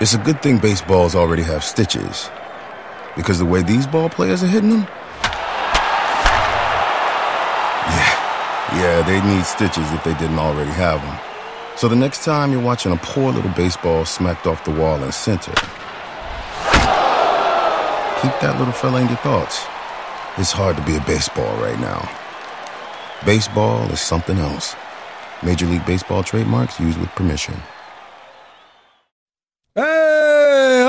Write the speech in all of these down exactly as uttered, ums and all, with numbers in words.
It's a good thing baseballs already have stitches, because the way these ball players are hitting them, yeah, yeah, they need stitches if they didn't already have them. So the next time you're watching a poor little baseball smacked off the wall in center, keep that little fella in your thoughts. It's hard to be a baseball right now. Baseball is something else. Major League Baseball trademarks used with permission. Hey,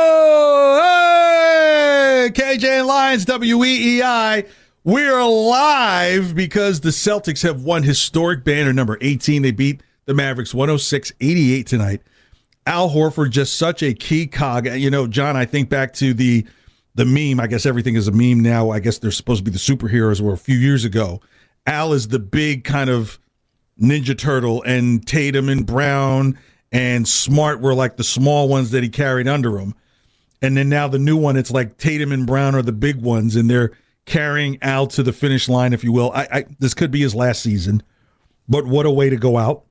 oh, hey, K J and Lions, W E E I. We're live because the Celtics have won historic banner number eighteen. They beat the Mavericks one oh six eighty-eight tonight. Al Horford, just such a key cog. You know, John, I think back to the the meme. I guess everything is a meme now. I guess they're supposed to be the superheroes were a few years ago. Al is the big kind of Ninja Turtle, and Tatum and Brown and Smart were like the small ones that he carried under him. And then now the new one, it's like Tatum and Brown are the big ones, and they're carrying Al to the finish line, if you will. I, I this could be his last season, but what a way to go out.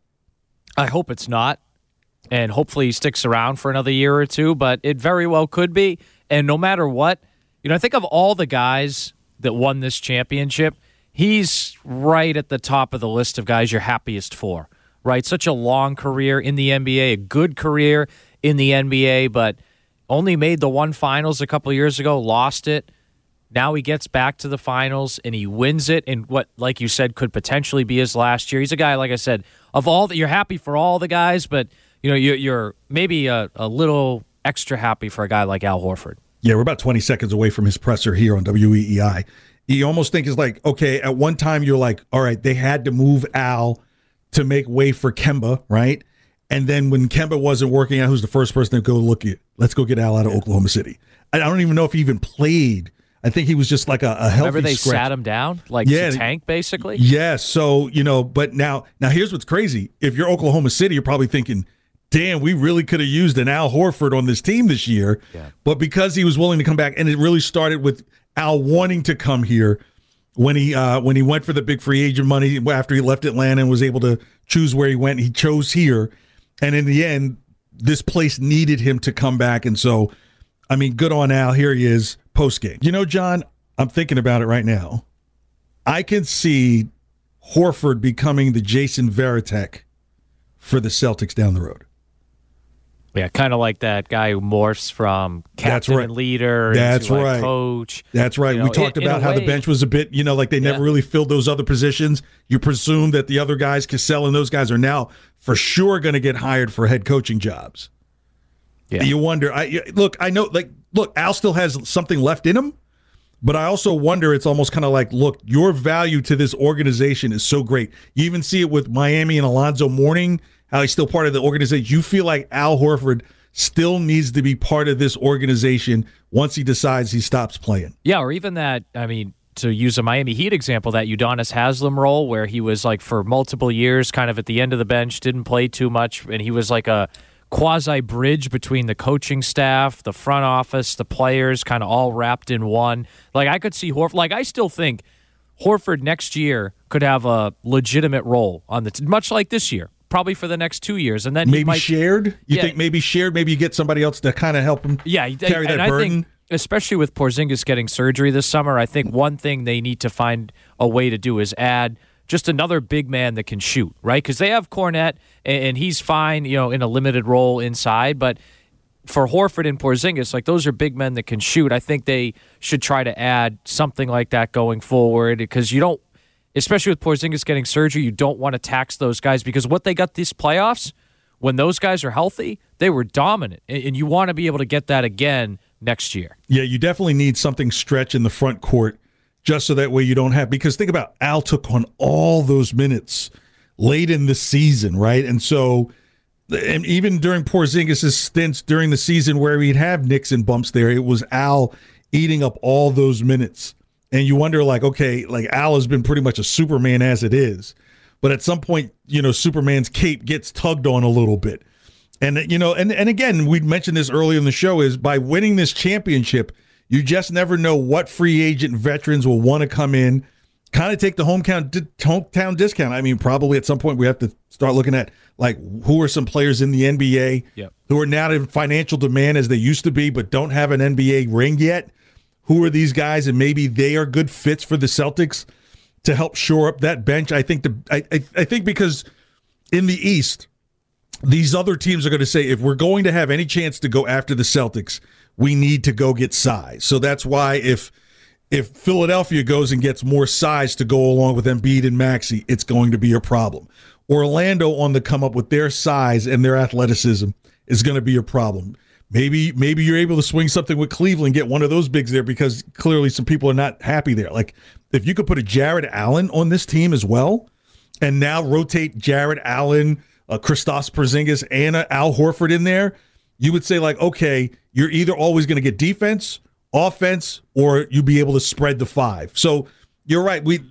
I hope it's not, and hopefully he sticks around for another year or two, but it very well could be. And no matter what, you know, I think of all the guys that won this championship, he's right at the top of the list of guys you're happiest for, right? Such a long career in the N B A, a good career in the N B A, but only made the one finals a couple of years ago, lost it. Now he gets back to the finals, and he wins it in what, like you said, could potentially be his last year. He's a guy, like I said, of all that, you're happy for all the guys, but you know, you're, you're maybe a, a little extra happy for a guy like Al Horford. Yeah, we're about twenty seconds away from his presser here on W E E I. You almost think it's like, okay, at one time you're like, all right, they had to move Al to make way for Kemba, right? And then when Kemba wasn't working out, who's the first person to go look at? Let's go get Al out of Oklahoma City. I don't even know if he even played. I think he was just like a, a healthy Remember they scratch. sat him down, like yeah, to tank, basically? Yes. Yeah, so, you know, but now, now here's what's crazy. If you're Oklahoma City, you're probably thinking, damn, we really could have used an Al Horford on this team this year. Yeah. But because he was willing to come back, and it really started with Al wanting to come here when he uh, when he went for the big free agent money after he left Atlanta and was able to choose where he went. He chose here. And in the end, this place needed him to come back. And so, I mean, good on Al. Here he is post-game. You know, John, I'm thinking about it right now. I can see Horford becoming the Jason Varitek for the Celtics down the road. Yeah, kind of like that guy who morphs from captain right. and leader That's into like right. coach. That's right. You know, we talked in, in about how way, the bench was a bit, you know, like they never yeah. really filled those other positions. You presume that the other guys, Cassell and those guys, are now for sure going to get hired for head coaching jobs. Yeah. You wonder. I look. I know. Like, look, Al still has something left in him, but I also wonder. It's almost kind of like, look, your value to this organization is so great. You even see it with Miami and Alonzo Mourning, how he's still part of the organization. You feel like Al Horford still needs to be part of this organization once he decides he stops playing. Yeah, or even that, I mean, to use a Miami Heat example, that Udonis Haslem role where he was like for multiple years kind of at the end of the bench, didn't play too much, and he was like a quasi-bridge between the coaching staff, the front office, the players, kind of all wrapped in one. Like, I could see Horford, like, I still think Horford next year could have a legitimate role on the, t- much like this year. Probably for the next two years, and then maybe he might, shared. You yeah. think maybe shared? Maybe you get somebody else to kind of help him. Yeah, carry and that I burden. think, especially with Porzingis getting surgery this summer, I think one thing they need to find a way to do is add just another big man that can shoot, right? Because they have Cornette, and he's fine, you know, in a limited role inside, but for Horford and Porzingis, like those are big men that can shoot. I think they should try to add something like that going forward because you don't. Especially with Porzingis getting surgery, you don't want to tax those guys because what they got these playoffs, when those guys are healthy, they were dominant. And you want to be able to get that again next year. Yeah, you definitely need something stretch in the front court just so that way you don't have – because think about Al took on all those minutes late in the season, right? And so and even during Porzingis' stints during the season where he'd have nicks and bumps there, it was Al eating up all those minutes. And you wonder, like, okay, like Al has been pretty much a Superman as it is. But at some point, you know, Superman's cape gets tugged on a little bit. And, you know, and, and again, we mentioned this earlier in the show, is by winning this championship, you just never know what free agent veterans will want to come in kind of take the hometown hometown discount. I mean, probably at some point we have to start looking at like who are some players in the N B A yep. who are not in financial demand as they used to be, but don't have an N B A ring yet. Who are these guys, and maybe they are good fits for the Celtics to help shore up that bench. I think the I I, I think because in the East, these other teams are going to say if we're going to have any chance to go after the Celtics, we need to go get size. So that's why if if Philadelphia goes and gets more size to go along with Embiid and Maxey, it's going to be a problem. Orlando on the come up with their size and their athleticism is going to be a problem. Maybe maybe you're able to swing something with Cleveland, get one of those bigs there because clearly some people are not happy there. Like if you could put a Jared Allen on this team as well and now rotate Jared Allen, uh, Kristaps Porzingis, and uh, Al Horford in there, you would say like, okay, you're either always going to get defense, offense, or you be able to spread the five. So you're right. We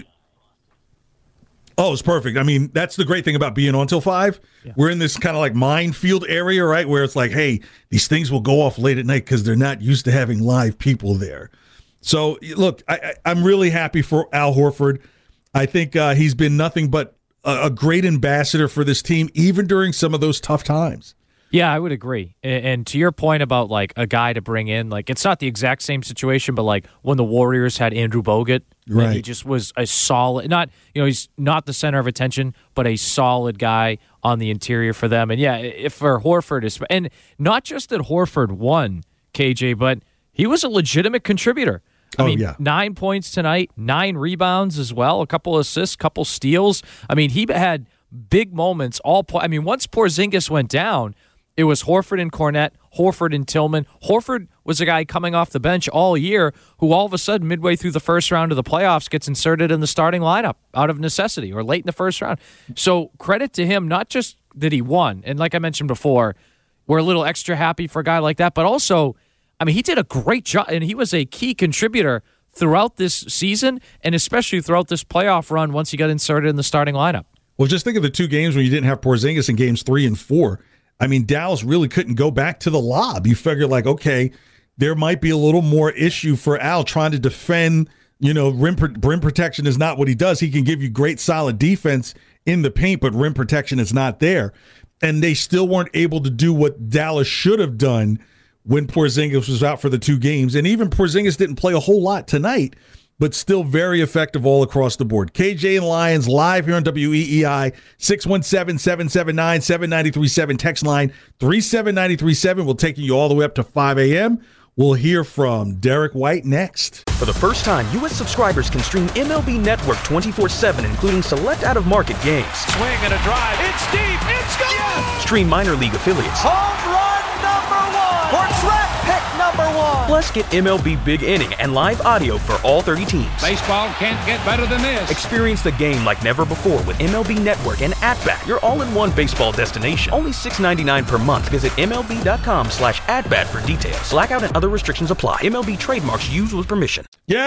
Oh, it's perfect. I mean, that's the great thing about being on till five. Yeah. We're in this kind of like minefield area, right, where it's like, hey, these things will go off late at night because they're not used to having live people there. So, look, I, I, I'm really happy for Al Horford. I think uh, he's been nothing but a, a great ambassador for this team, even during some of those tough times. Yeah, I would agree. And, and to your point about like a guy to bring in, like it's not the exact same situation, but like when the Warriors had Andrew Bogut, right. and he just was a solid, not, you know, he's not the center of attention, but a solid guy on the interior for them. And yeah, if for Horford, is, and not just that Horford won, K J, but he was a legitimate contributor. I oh, mean, yeah. nine points tonight, nine rebounds as well, a couple assists, couple steals. I mean, he had big moments. All po- I mean, once Porzingis went down, it was Horford and Cornette, Horford and Tillman. Horford was a guy coming off the bench all year who all of a sudden, midway through the first round of the playoffs, gets inserted in the starting lineup out of necessity or late in the first round. So credit to him, not just that he won, and like I mentioned before, we're a little extra happy for a guy like that, but also, I mean, he did a great job, and he was a key contributor throughout this season and especially throughout this playoff run once he got inserted in the starting lineup. Well, just think of the two games when you didn't have Porzingis in games three and four. I mean, Dallas really couldn't go back to the lob. You figure like, okay, there might be a little more issue for Al trying to defend, you know, rim, rim protection is not what he does. He can give you great solid defense in the paint, but rim protection is not there. And they still weren't able to do what Dallas should have done when Porzingis was out for the two games. And even Porzingis didn't play a whole lot tonight, but still very effective all across the board. K J and Lions live here on W E E I, six one seven, seven seven nine, seven nine three seven, text line three seven nine three seven. We'll take you all the way up to five a.m. We'll hear from Derek White next. For the first time, U S subscribers can stream M L B Network twenty-four seven, including select out-of-market games. Swing and a drive. It's deep. It's gone. Yes. Stream minor league affiliates. Home run number one. Or draft pick number one. Plus, get M L B Big Inning and live audio for all thirty teams. Baseball can't get better than this. Experience the game like never before with M L B Network and At-Bat, your all-in-one baseball destination. Only six ninety-nine per month. Visit MLB.com slash at-bat for details. Blackout and other restrictions apply. M L B trademarks used with permission.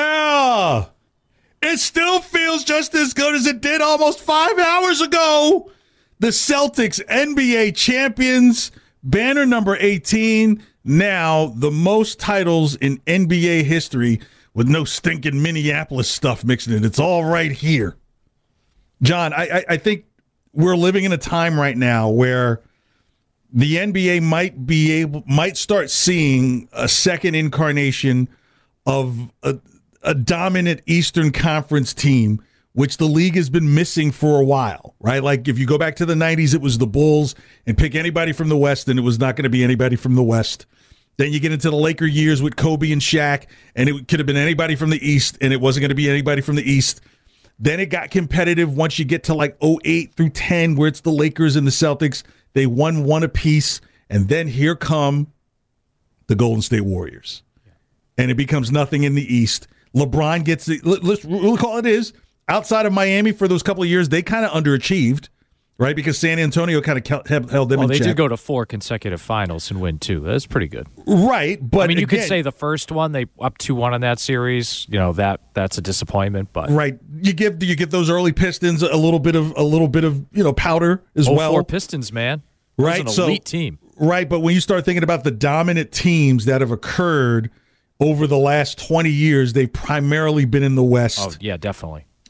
Yeah! It still feels just as good as it did almost five hours ago. The Celtics, N B A champions, banner number eighteen, now the most titles in N B A history with no stinking Minneapolis stuff mixing in. It's all right here. John, I, I, I think we're living in a time right now where the N B A might be able, might start seeing a second incarnation of a, a dominant Eastern Conference team, which the league has been missing for a while, right? Like if you go back to the nineties, it was the Bulls, and pick anybody from the West, and it was not going to be anybody from the West. Then you get into the Laker years with Kobe and Shaq, and it could have been anybody from the East, and it wasn't going to be anybody from the East. Then it got competitive once you get to like oh eight through ten, where it's the Lakers and the Celtics. They won one apiece, and then here come the Golden State Warriors. And it becomes nothing in the East. LeBron gets the, let's we'll call it is, outside of Miami for those couple of years, they kind of underachieved, right? Because San Antonio kind of held them well, in they check. They did go to four consecutive finals and win two. That's pretty good. Right, but I mean, you again, could say the first one, they up two one on that series, you know, that that's a disappointment, but right. You give you give those early Pistons a little bit of a little bit of, you know, powder as oh, well. Four Pistons, man. Right. It was an elite so, team. Right, but when you start thinking about the dominant teams that have occurred over the last twenty years, they've primarily been in the West. Oh, yeah, definitely.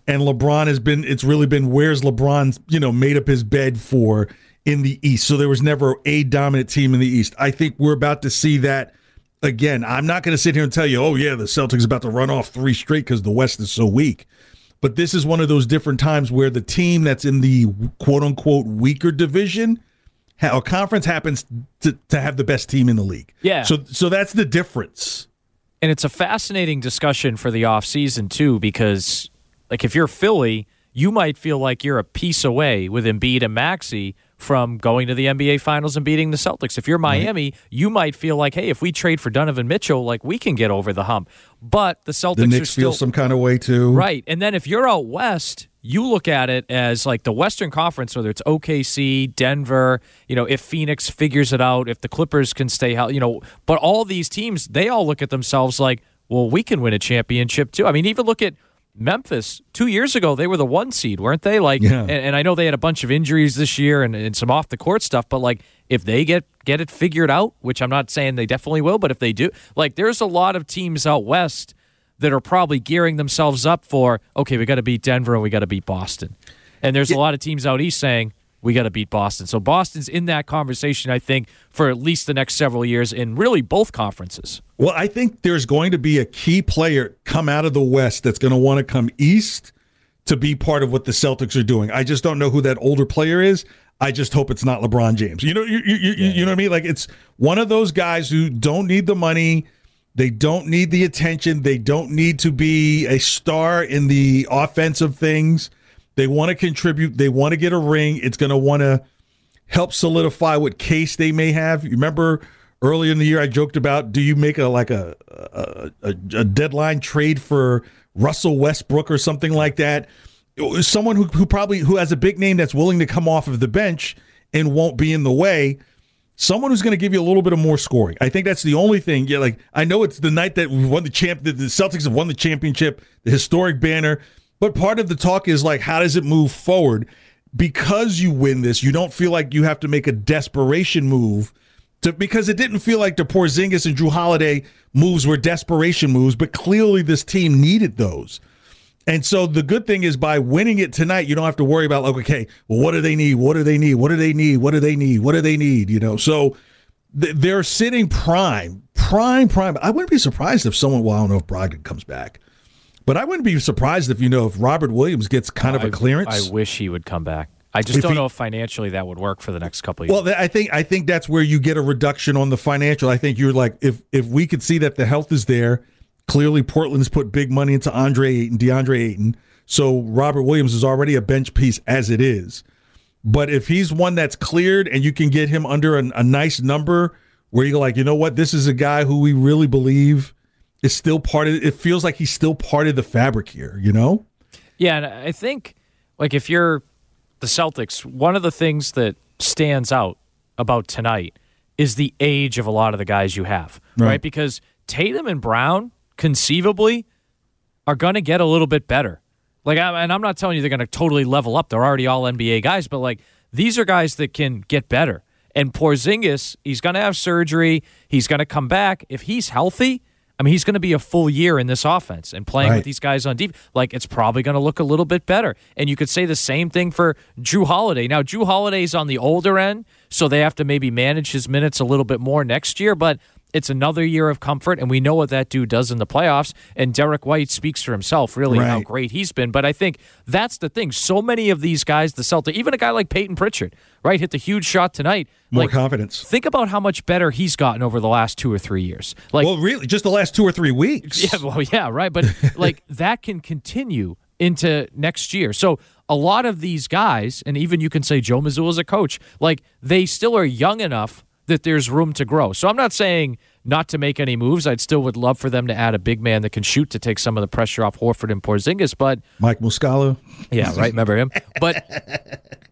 And LeBron has been, it's really been where's LeBron's, you know, made up his bed for in the East. So there was never a dominant team in the East. I think we're about to see that again. I'm not going to sit here and tell you, oh, yeah, the Celtics about to run off three straight because the West is so weak. But this is one of those different times where the team that's in the quote-unquote weaker division or conference happens to, to have the best team in the league. Yeah. So, so that's the difference. And it's a fascinating discussion for the offseason, too, because like if you're Philly, you might feel like you're a piece away with Embiid and Maxey from going to the N B A Finals and beating the Celtics. If you're Miami, right. you might feel like, hey, if we trade for Donovan Mitchell, like we can get over the hump. But the Celtics the Knicks are still feel some kind of way too, right? And then if you're out west, you look at it as like the Western Conference, whether it's O K C, Denver, you know, if Phoenix figures it out, if the Clippers can stay healthy, you know, but all these teams, they all look at themselves like, well, we can win a championship too. I mean, even look at Memphis. Two years ago, they were the one seed, weren't they? Like, yeah. and, and I know they had a bunch of injuries this year and, and some off the court stuff, but like if they get get it figured out, which I'm not saying they definitely will, but if they do, like there's a lot of teams out west that are probably gearing themselves up for, okay, we got to beat Denver and we got to beat Boston, and there's yeah. a lot of teams out east saying we got to beat Boston. So Boston's in that conversation, I think, for at least the next several years in really both conferences. Well, I think there's going to be a key player come out of the West that's going to want to come east to be part of what the Celtics are doing. I just don't know who that older player is. I just hope it's not LeBron James. You know, you, you, you, yeah. you know what I mean? Like it's one of those guys who don't need the money. They don't need the attention. They don't need to be a star in the offensive things. They want to contribute. They want to get a ring. It's going to want to help solidify what case they may have. You remember earlier in the year I joked about, do you make a like a a, a, a deadline trade for Russell Westbrook or something like that? Someone who, who probably who has a big name that's willing to come off of the bench and won't be in the way. Someone who's going to give you a little bit of more scoring. I think that's the only thing. Yeah, like I know it's the night that we won the champ. The Celtics have won the championship, the historic banner. But part of the talk is like, how does it move forward? Because you win this, you don't feel like you have to make a desperation move. To, because it didn't feel like the Porzingis and Jrue Holiday moves were desperation moves, but clearly this team needed those. And so the good thing is by winning it tonight, you don't have to worry about, like, okay, well, what do they need? What do they need? What do they need? What do they need? What do they need? You know, so th- they're sitting prime, prime, prime. I wouldn't be surprised if someone, well, I don't know if Brogdon comes back. But I wouldn't be surprised if, you know, if Robert Williams gets kind of I, a clearance. I wish he would come back. I just if don't he, know if financially that would work for the next couple of years. Well, I think I think that's where you get a reduction on the financial. I think you're like, if if we could see that the health is there, clearly Portland's put big money into Andre Ayton, DeAndre Ayton. So Robert Williams is already a bench piece as it is. But if he's one that's cleared and you can get him under a, a nice number where you're like, you know what, this is a guy who we really believe is still part of it. It feels like he's still part of the fabric here, you know? Yeah, and I think, like, if you're the Celtics, one of the things that stands out about tonight is the age of a lot of the guys you have, right? right? Because Tatum and Brown, conceivably, are going to get a little bit better. Like, and I'm not telling you they're going to totally level up. They're already all N B A guys, but, like, these are guys that can get better. And Porzingis, he's going to have surgery. He's going to come back. If he's healthy, I mean, he's going to be a full year in this offense and playing right. with these guys on deep. Like, it's probably going to look a little bit better. And you could say the same thing for Jrue Holiday. Now, Jrue Holiday's on the older end, so they have to maybe manage his minutes a little bit more next year, but it's another year of comfort, and we know what that dude does in the playoffs. And Derek White speaks for himself, really, right. how great he's been. But I think that's the thing. So many of these guys, the Celtics, even a guy like Peyton Pritchard, right, hit the huge shot tonight. More like, confidence. Think about how much better he's gotten over the last two or three years. Like, well, really, just the last two or three weeks. Yeah, well, yeah, right. But like that can continue into next year. So a lot of these guys, and even you can say Joe Mazzulla as a coach, like they still are young enough that there's room to grow. So I'm not saying not to make any moves. I'd still would love for them to add a big man that can shoot to take some of the pressure off Horford and Porzingis. But Mike Muscala. Yeah, right. Remember him. But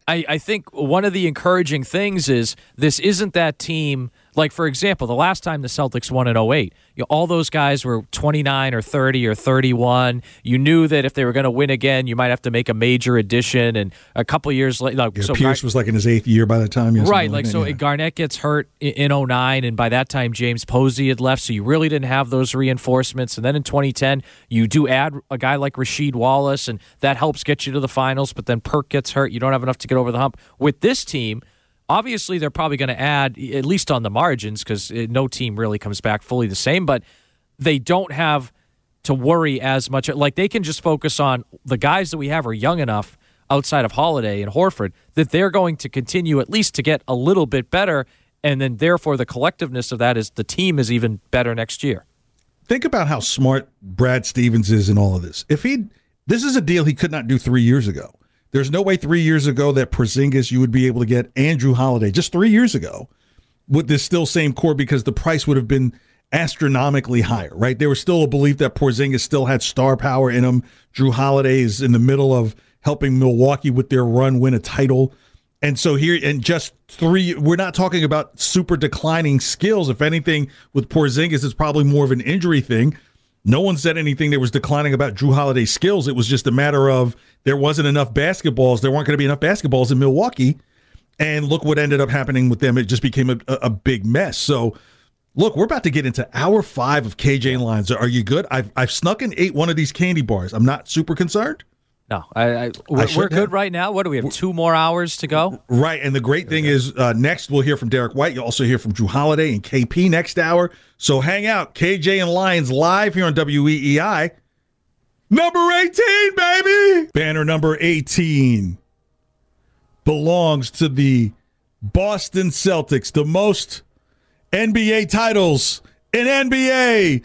I, I think one of the encouraging things is this isn't that team. Like, for example, the last time the Celtics won in oh eight, you know, all those guys were twenty-nine or thirty or thirty-one. You knew that if they were going to win again, you might have to make a major addition. And a couple of years later, like, yeah, so Pierce Gar- was like in his eighth year by the time. Yeah, right, like, like so yeah. Garnett gets hurt in oh nine, and by that time James Posey had left, so you really didn't have those reinforcements. And then in twenty ten, you do add a guy like Rasheed Wallace, and that helps get you to the finals, but then Perk gets hurt. You don't have enough to get over the hump. With this team, obviously, they're probably going to add, at least on the margins, because no team really comes back fully the same, but they don't have to worry as much. Like, they can just focus on the guys that we have are young enough outside of Holiday and Horford that they're going to continue at least to get a little bit better, and then therefore the collectiveness of that is the team is even better next year. Think about how smart Brad Stevens is in all of this. If he, this is a deal he could not do three years ago. There's no way three years ago that Porzingis, you would be able to get Andrew Holiday just three years ago with this still same core, because the price would have been astronomically higher, right? There was still a belief that Porzingis still had star power in him. Drew Holiday is in the middle of helping Milwaukee with their run win a title. And so here, in just three, we're not talking about super declining skills. If anything, with Porzingis, it's probably more of an injury thing. No one said anything that was declining about Drew Holiday's skills. It was just a matter of there wasn't enough basketballs. There weren't going to be enough basketballs in Milwaukee. And look what ended up happening with them. It just became a, a big mess. So, look, we're about to get into hour five of K J and Lines. Are you good? I've, I've snuck and ate one of these candy bars. I'm not super concerned. No, I, I, we're, I we're good have. right now. What do we have, two more hours to go? Right, and the great thing is uh, next we'll hear from Derek White. You'll also hear from Drew Holiday and K P next hour. So hang out. K J and Lions live here on W E E I. Number eighteen, baby! Banner number eighteen belongs to the Boston Celtics, the most N B A titles in N B A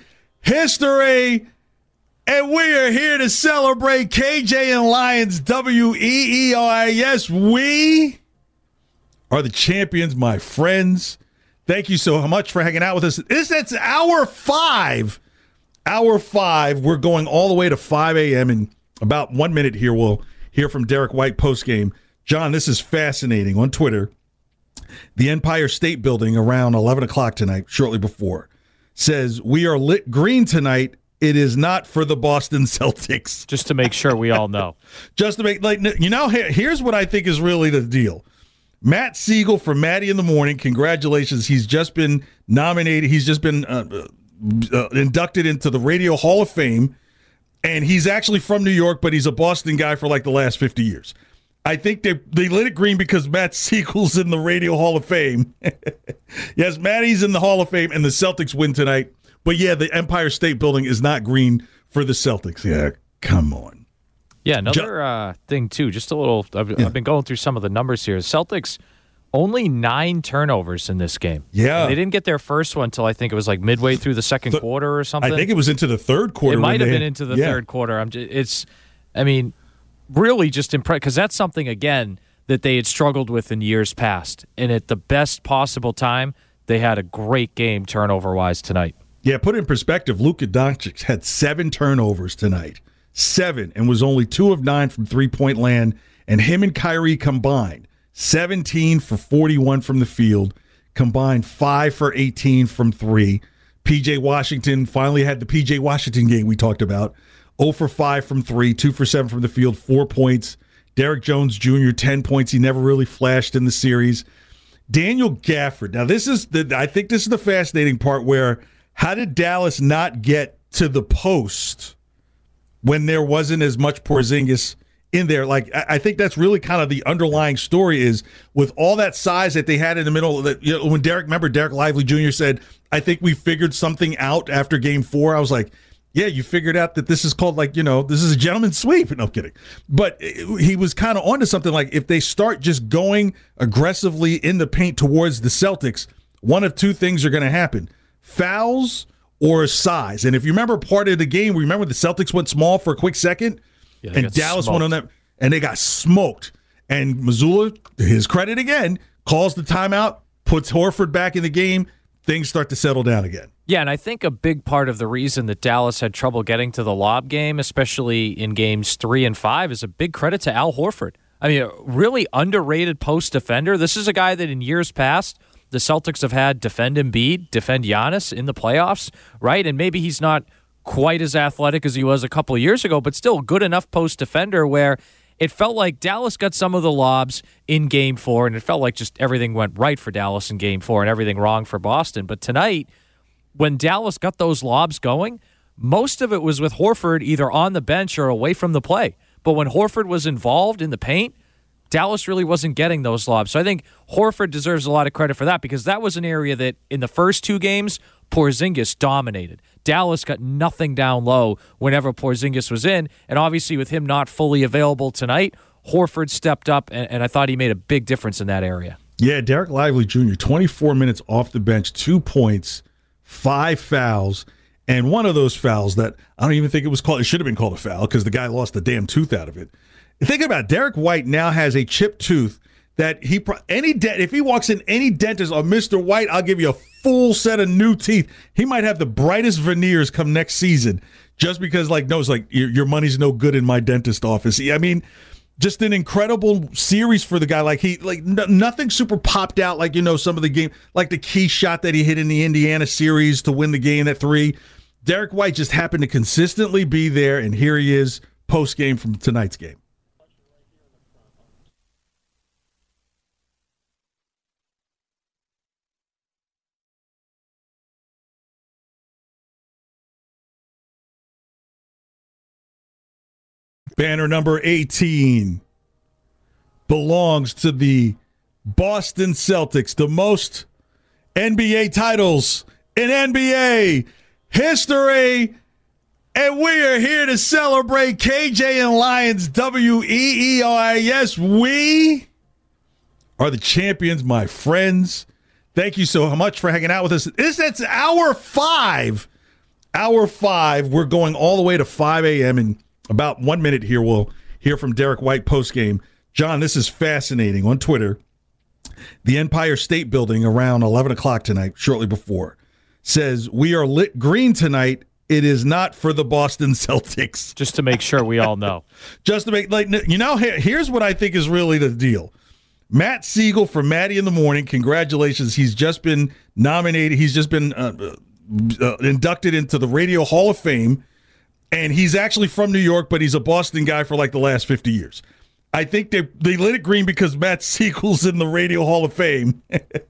history. And we are here to celebrate K J and Lions W E E I. Yes, we are the champions, my friends. Thank you so much for hanging out with us. This It's hour five. Hour five. We're going all the way to five a.m. In about one minute here, we'll hear from Derek White postgame. John, this is fascinating. On Twitter, the Empire State Building around eleven o'clock tonight, shortly before, says, "We are lit green tonight. It is not for the Boston Celtics." Just to make sure we all know. Just to make, like, you know, here's what I think is really the deal. Matt Siegel from Maddie in the Morning, congratulations. He's just been nominated. He's just been uh, uh, inducted into the Radio Hall of Fame. And he's actually from New York, but he's a Boston guy for like the last fifty years. I think they they lit it green because Matt Siegel's in the Radio Hall of Fame. Yes, Maddie's in the Hall of Fame, and the Celtics win tonight. But, yeah, the Empire State Building is not green for the Celtics. Yeah, come on. Yeah, another uh, thing, too, just a little I've, yeah. I've been going through some of the numbers here. Celtics, only nine turnovers in this game. Yeah. And they didn't get their first one until I think it was like midway through the second the, quarter or something. I think it was into the third quarter. It might have they, been into the yeah. third quarter. I'm just, it's, I mean, really just impressed, because that's something, again, that they had struggled with in years past. And at the best possible time, they had a great game turnover-wise tonight. Yeah, put it in perspective, Luka Doncic had seven turnovers tonight. Seven, and was only two of nine from three-point land. And him and Kyrie combined, seventeen for forty-one from the field, combined five for eighteen from three. P J Washington finally had the P J Washington game we talked about. zero for five from three, two for seven from the field, four points. Derek Jones Junior, ten points. He never really flashed in the series. Daniel Gafford. Now, this is the I think this is the fascinating part where how did Dallas not get to the post when there wasn't as much Porzingis in there? Like, I think that's really kind of the underlying story is with all that size that they had in the middle. That, you know, when Derek, remember Derek Lively Junior said, I think we figured something out after game four. I was like, yeah, you figured out that this is called, like, you know, this is a gentleman's sweep. No, I'm kidding. But he was kind of onto something. Like, if they start just going aggressively in the paint towards the Celtics, one of two things are going to happen. Fouls or size. And if you remember part of the game, remember the Celtics went small for a quick second, yeah, and Dallas smoked. went on that, and they got smoked. And Mazzulla, to his credit again, calls the timeout, puts Horford back in the game. Things start to settle down again. Yeah, and I think a big part of the reason that Dallas had trouble getting to the lob game, especially in games three and five, is a big credit to Al Horford. I mean, a really underrated post defender. This is a guy that in years past, the Celtics have had defend Embiid, defend Giannis in the playoffs, right? And maybe he's not quite as athletic as he was a couple of years ago, but still good enough post defender where it felt like Dallas got some of the lobs in game four, and it felt like just everything went right for Dallas in game four and everything wrong for Boston. But tonight, when Dallas got those lobs going, most of it was with Horford either on the bench or away from the play. But when Horford was involved in the paint, Dallas really wasn't getting those lobs. So I think Horford deserves a lot of credit for that because that was an area that in the first two games, Porzingis dominated. Dallas got nothing down low whenever Porzingis was in. And obviously with him not fully available tonight, Horford stepped up, and, and I thought he made a big difference in that area. Yeah, Derek Lively Junior, twenty-four minutes off the bench, two points, five fouls, and one of those fouls that I don't even think it was called, it should have been called a foul because the guy lost the damn tooth out of it. Think about it, Derek White now has a chipped tooth that he any de- if he walks in any dentist or Mister White, I'll give you a full set of new teeth. He might have the brightest veneers come next season just because like knows like your, your money's no good in my dentist office. I mean, just an incredible series for the guy. Like he like n- nothing super popped out like you know some of the game like the key shot that he hit in the Indiana series to win the game at three. Derek White just happened to consistently be there, and here he is post game from tonight's game. Banner number eighteen belongs to the Boston Celtics, the most N B A titles in N B A history. And we are here to celebrate K J and Lions W E E I. Yes, we are the champions, my friends. Thank you so much for hanging out with us. This It's hour five. Hour five. We're going all the way to five a.m. in about one minute here. We'll hear from Derek White postgame. John, this is fascinating. On Twitter, the Empire State Building around eleven o'clock tonight, shortly before, says, we are lit green tonight. It is not for the Boston Celtics. Just to make sure we all know. Just to make, like, you know, here's what I think is really the deal. Matt Siegel from Maddie in the Morning, congratulations. He's just been nominated. He's just been uh, uh, inducted into the Radio Hall of Fame. And he's actually from New York, but he's a Boston guy for like the last fifty years. I think they they lit it green because Matt Siegel's in the Radio Hall of Fame.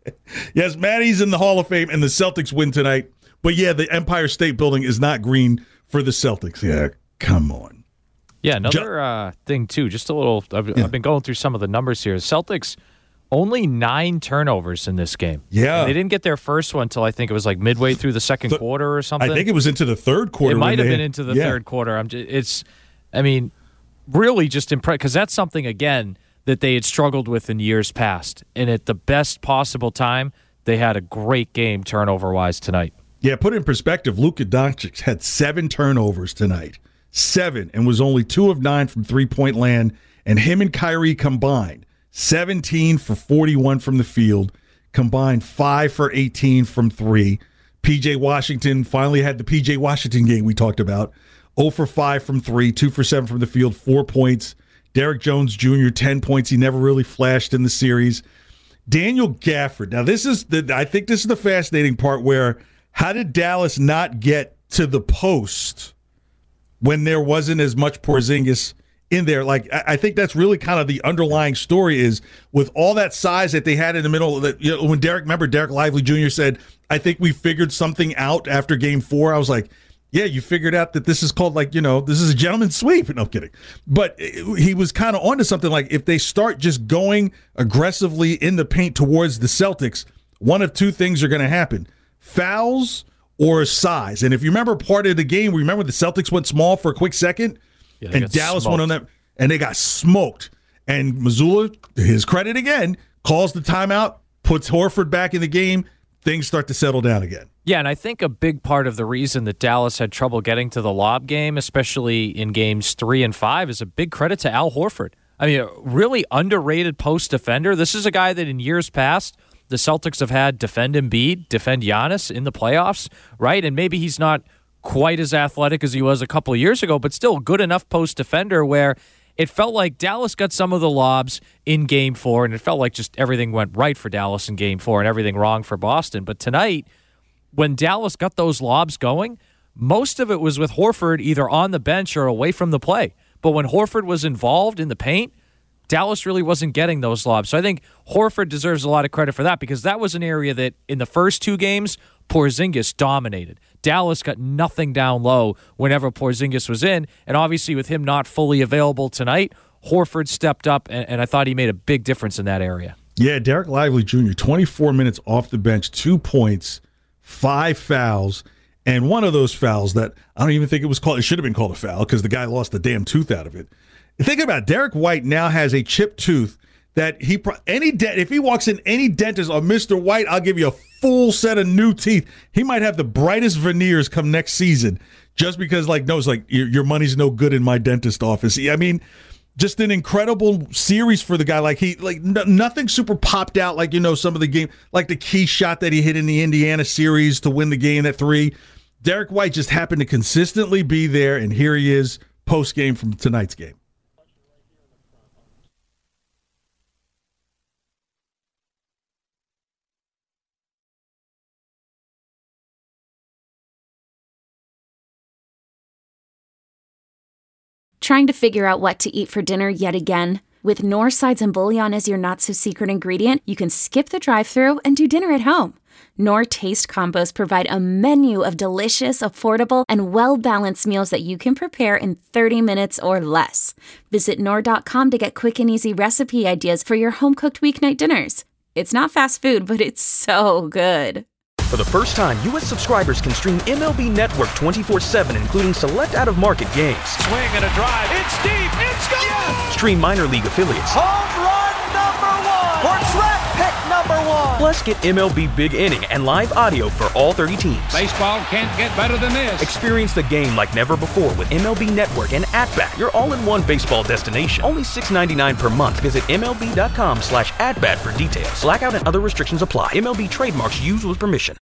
Yes, Maddie's in the Hall of Fame, and the Celtics win tonight. But yeah, the Empire State Building is not green for the Celtics. Yeah, come on. Yeah, another uh, thing, too, just a little, I've, yeah. I've been going through some of the numbers here. Celtics, only nine turnovers in this game. Yeah. And they didn't get their first one until I think it was like midway through the second Th- quarter or something. I think it was into the third quarter. It might have they, been into the yeah. third quarter. I'm just, it's, I mean, really just impressed, because that's something, again, that they had struggled with in years past. And at the best possible time, they had a great game turnover-wise tonight. Yeah, put it in perspective, Luka Doncic had seven turnovers tonight. Seven, and was only two of nine from three-point land. And him and Kyrie combined, seventeen for forty-one from the field, combined five for eighteen from three. P J Washington finally had the P J Washington game we talked about. zero for five from three, two for seven from the field, four points. Derek Jones Junior, ten points. He never really flashed in the series. Daniel Gafford. Now, this is the I think this is the fascinating part where how did Dallas not get to the post when there wasn't as much Porzingis in there? Like, I think that's really kind of the underlying story is with all that size that they had in the middle. That, you know, when Derek, remember Derek Lively Junior said, I think we figured something out after game four. I was like, yeah, you figured out that this is called, like, you know, this is a gentleman's sweep. No, I'm kidding. But he was kind of onto something. Like, if they start just going aggressively in the paint towards the Celtics, one of two things are going to happen. Fouls or size. And if you remember part of the game, remember the Celtics went small for a quick second, yeah, and Dallas smoked. went on that, and they got smoked. And Mazzulla, to his credit again, calls the timeout, puts Horford back in the game. Things start to settle down again. Yeah, and I think a big part of the reason that Dallas had trouble getting to the lob game, especially in games three and five, is a big credit to Al Horford. I mean, a really underrated post defender. This is a guy that in years past, the Celtics have had defend Embiid, defend Giannis in the playoffs, right? And maybe he's not quite as athletic as he was a couple of years ago, but still good enough post defender where it felt like Dallas got some of the lobs in game four, and it felt like just everything went right for Dallas in game four and everything wrong for Boston. But tonight, when Dallas got those lobs going, most of it was with Horford either on the bench or away from the play. But when Horford was involved in the paint, Dallas really wasn't getting those lobs. So I think Horford deserves a lot of credit for that, because that was an area that in the first two games, Porzingis dominated. Dallas got nothing down low whenever Porzingis was in, and obviously with him not fully available tonight, Horford stepped up, and, and I thought he made a big difference in that area. Yeah, Derek Lively Junior, twenty-four minutes off the bench, two points, five fouls, and one of those fouls that I don't even think it was called, it should have been called a foul because the guy lost the damn tooth out of it. Think about it, Derek White now has a chipped tooth that he any de- if he walks in any dentist or Mister White, I'll give you a full set of new teeth. He might have the brightest veneers come next season just because, like, no, it's like your, your money's no good in my dentist office. I mean, just an incredible series for the guy. Like he, like n- nothing super popped out. Like, you know, some of the game, like the key shot that he hit in the Indiana series to win the game at three. Derek White just happened to consistently be there, and here he is post game from tonight's game. Trying to figure out what to eat for dinner yet again? With Knorr Sides and Bouillon as your not-so-secret ingredient, you can skip the drive-thru and do dinner at home. Knorr Taste Combos provide a menu of delicious, affordable, and well-balanced meals that you can prepare in thirty minutes or less. Visit Knorr dot com to get quick and easy recipe ideas for your home-cooked weeknight dinners. It's not fast food, but it's so good. For the first time, U S subscribers can stream M L B Network twenty-four seven, including select out-of-market games. Swing and a drive. It's deep. It's gone. Yes! Stream minor league affiliates. Home run number one. Or draft pick number one. Plus, get M L B Big Inning and live audio for all thirty teams. Baseball can't get better than this. Experience the game like never before with M L B Network and At-Bat, your all-in-one baseball destination. Only six ninety-nine per month. Visit M L B dot com slash at bat for details. Blackout and other restrictions apply. M L B trademarks used with permission.